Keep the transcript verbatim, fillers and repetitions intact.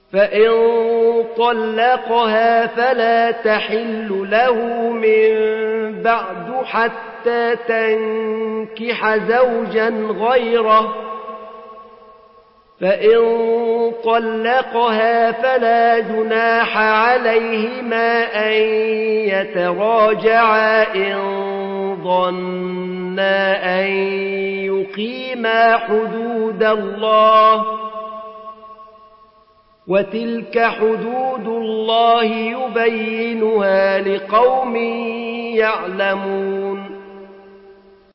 فإن طلقها فلا تحل له من بعد حتى تنكح زوجا غيره فإن طلقها فلا جناح عليهما أن يتراجعا إن ظنا أن يقيما حدود الله وتلك حدود الله يبينها لقوم يعلمون